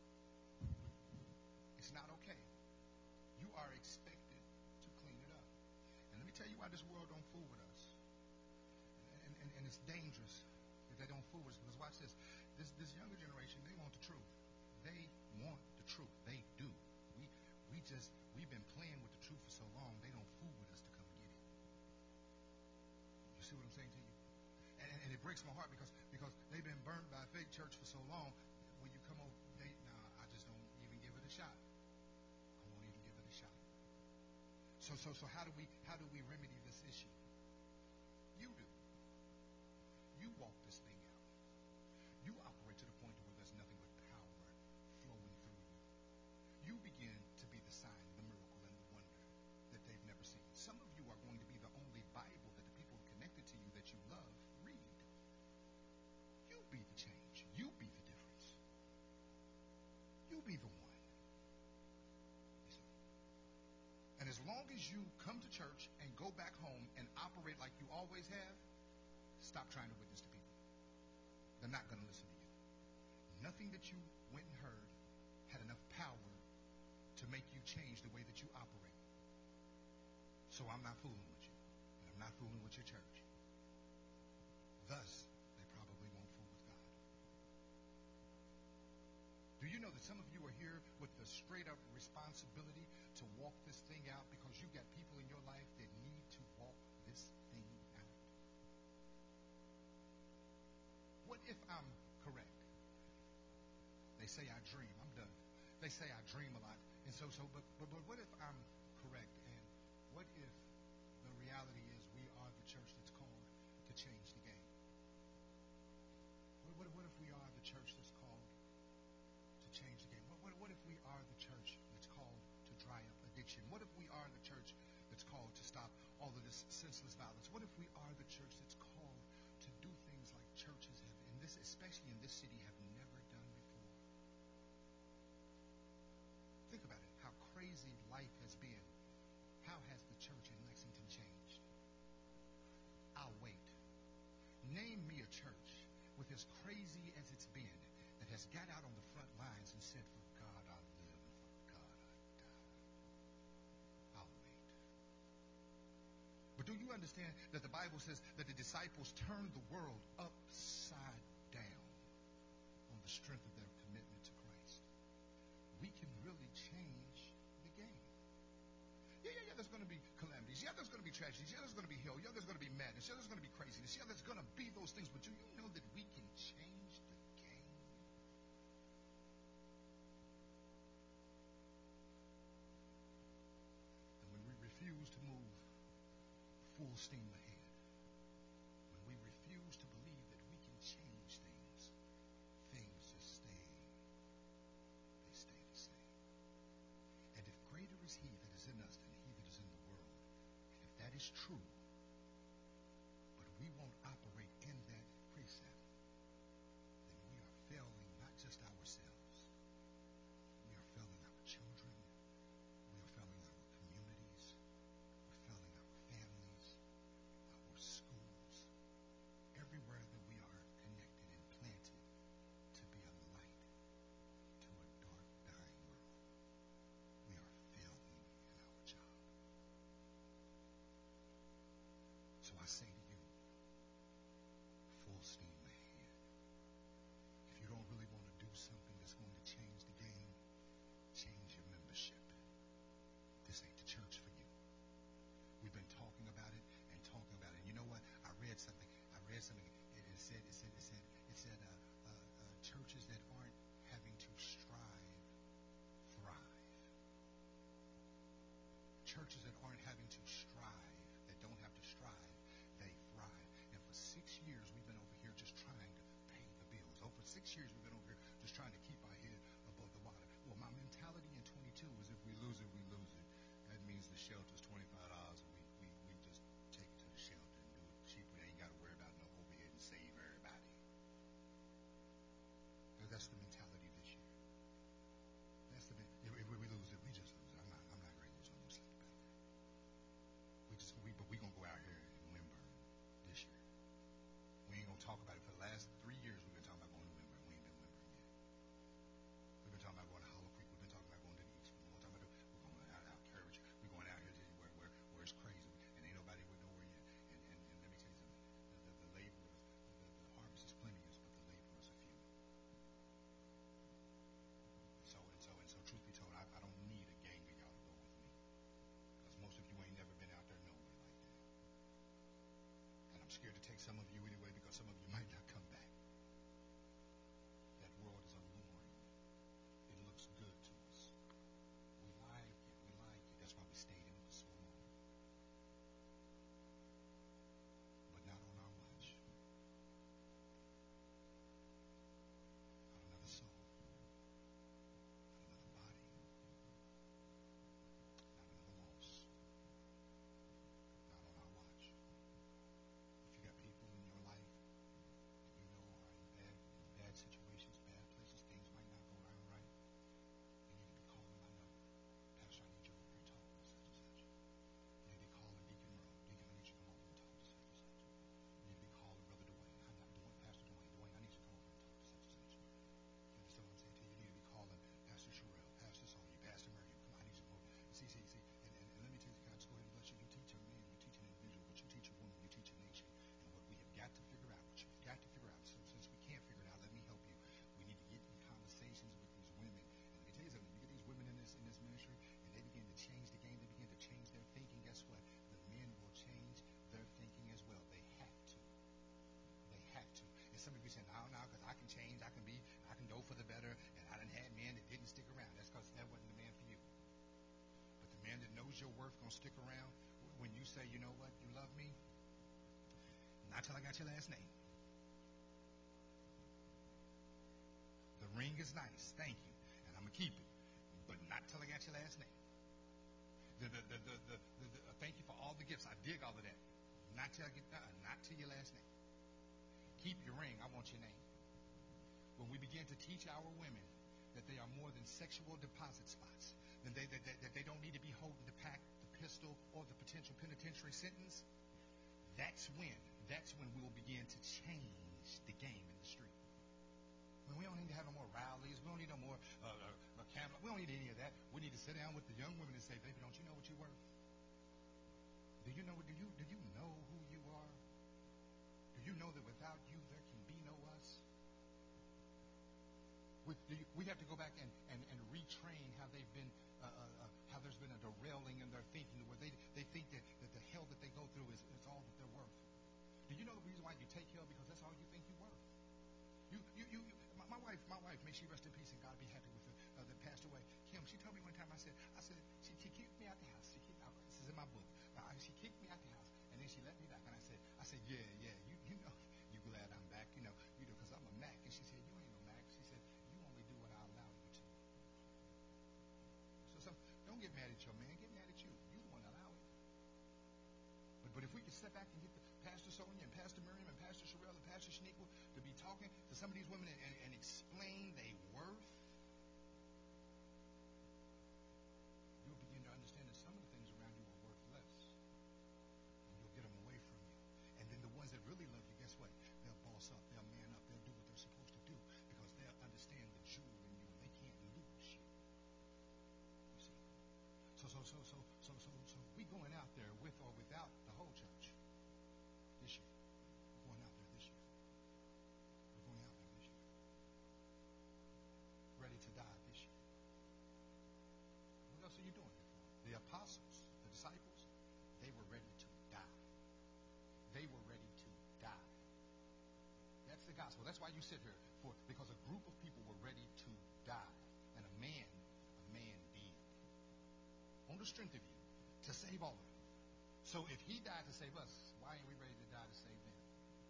It's not okay. You are expected to clean it up. And let me tell you why this world don't fool with us. And it's dangerous if they don't fool with us. Because watch this. This younger generation, they want the truth. They want the truth. They do. We've been playing with the truth for so long, they don't fool with us to come get it. You see what I'm saying to you? And it breaks my heart because they've been burnt by a fake church for so long. When you come over, I just don't even give it a shot. I won't even give it a shot. So how do we remedy this issue? You do. You walk this thing out. You operate to the point where there's nothing but power flowing through you. You begin to be the sign, the miracle, and the wonder that they've never seen. Some of you are going to be the only Bible that the people connected to you that you love read. You be the change. You be the difference. You be the one. And as long as you come to church and go back home and operate like you always have, stop trying to witness to people. They're not going to listen to you. Nothing that you went and heard had enough power to make you change the way that you operate. So I'm not fooling with you. And I'm not fooling with your church. Thus, they probably won't fool with God. Do you know that some of you are here with the straight up responsibility to walk this thing out because you've got people in your life that need to walk this thing out? What if I'm correct? They say I dream. I'm done. They say I dream a lot. And but what if I'm correct? And what if the reality is we are the church that's called to change the game? What if we are the church that's called to change the game? What if we are the church that's called to dry up addiction? What if we are the church that's called to stop all of this senseless violence? What if we are the church that's called to do things like churches have, in this, especially in this city, have never done before? Think about it. How crazy life has been. How has the church in Lexington changed? I'll wait. Name me a church with as crazy as it's been that has got out on the front lines and said, for God I live and for God I die. I'll wait. But do you understand that the Bible says that the disciples turned the world upside down on the strength of their commitment to Christ? We can really change the game. Yeah, there's going to be calamities. Yeah, there's going to be tragedies. Yeah, there's going to be hell. Yeah, there's going to be madness. Yeah, there's going to be craziness. Yeah, there's going to be those things. But do you know that we can change the game? And when we refuse to move full steam ahead, when we refuse to believe that we can change things, things just stay the same. And if greater is he that is in us than he that is in the world, and if that is true, but we won't operate in that precept, then we are failing not just ourselves, we are failing our children, we are failing our communities, we're failing our families, our schools, everywhere that we are connected and planted to be a light to a dark, dying world. We are failing in our job. So I say to you, full steam ahead. If you don't really want to do something that's going to change the game, change your membership. This ain't the church for you. We've been talking about it and talking about it. And you know what? I read something. And it said churches that aren't having to strive thrive. Churches that aren't having to strive, that don't have to strive, they thrive. And for 6 years, we've been over here just trying to pay the bills. For 6 years, we've been over here just trying to keep our head above the water. Well, my mentality in 22 was if we lose it, we lose it. some of you anyway, because some of you might not come back. That world is alluring. It looks good to us. We like it. We like it. That's why we stayed in it for so long. But not on our watch. Not another soul. Not another body. Not another loss. Not on our watch. If you got people in your life that you know are in bad situations, bad places, things might not go down right, you need to be calling my number. Pastor, I need you to over here talking to such and such. You need to be calling Deacon Merle. Deacon, I need you to come over and talk to such and such. You need to be calling Brother Dwayne. I'm not doing Pastor Dwayne. Dwayne, I need you to come over and talk to such and such. You understand what I'm saying to you? You need to be calling Pastor Sherelle, Pastor Sonia, Pastor Miriam. Come on, I need you to come over. See. And let me tell you, God, just go ahead and bless you. You teach a man, you teach an individual, but you teach a woman, you teach a nation. And what we have got to figure out, what you've got to figure out, so since we can't figure it out, let me help you. We need to get in conversations with these women. And let me tell you something, you get these women in this ministry, and they begin to change the game, they begin to change their thinking. Guess what? The men will change their thinking as well. They have to. They have to. And some of you saying, no, because I can change, I can go for the better, and I done had men that didn't stick around. That's because that wasn't the man for you. But the man that knows your worth gonna stick around when you say, you know what, you love me, not till I got your last name. The ring is nice, thank you, and I'm gonna keep it, but not till I got your last name. Thank you for all the gifts. I dig all of that. Not till I get done. Not till your last name. Keep your ring. I want your name. When we begin to teach our women that they are more than sexual deposit spots, that they don't need to be holding the pack, the pistol, or the potential penitentiary sentence, that's when we will begin to change the game in the street. We don't need to have no more rallies. We don't need no more camera. We don't need any of that. We need to sit down with the young women and say, baby, don't you know what you're worth? Do you know who you are? Do you know that without you there can be no us? We have to go back and retrain how they've been, how there's been a derailing in their thinking where they think that the hell that they go through is all that they're worth. Do you know the reason why you take hell? Because that's all you think you're worth. My wife, may she rest in peace and God be happy with her, that passed away. Kim, she told me one time, I said, she kicked me out the house. This is in my book. She kicked me out the house, and then she let me back. And I said, yeah, you know, you glad I'm back, you know, because I'm a Mac. And she said, you ain't no Mac. She said, you only do what I allow you to. So don't get mad at your man. Get mad at you. You the one that allow it. But if we could step back and get Pastor Sonia and Pastor Miriam and Pastor Sherelle and Pastor Shaniqua to be talking to some of these women and explain their worth, you'll begin to understand that some of the things around you are worth less. And you'll get them away from you. And then the ones that really love you, guess what? They'll boss up. They'll man up. They'll do what they're supposed to do because they'll understand the jewel in you and they can't lose you. You see? So we going out there with or without the whole church this year. We're going out there this year. We're going out there this year. Ready to die this year. What else are you doing it for? The apostles, the disciples, they were ready to die. They were ready to die. That's the gospel. That's why you sit here, because a group of people were ready to die. And a man did. On the strength of you, to save all of them. So if he died to save us, why ain't we ready to die to save them?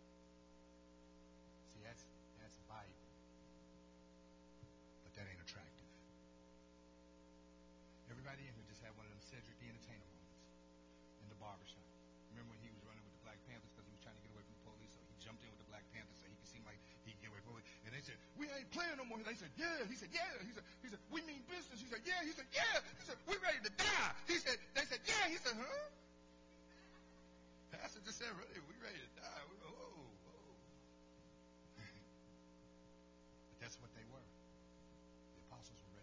See, that's Bible. But that ain't attractive. Everybody in here just had one of them Cedric the Entertainer moments in the barbershop. Remember when he was running with the Black Panthers because he was trying to get away from the police, so he jumped in with the Black Panthers so he could seem like he could get away from it. And they said, we ain't playing no more. They said, yeah. He said, yeah. He said, we mean business. He said, yeah. He said, yeah. He said, we ready to die. They said, yeah. He said, huh? Pastor just said, really, we ready to die. Whoa. But that's what they were. The apostles were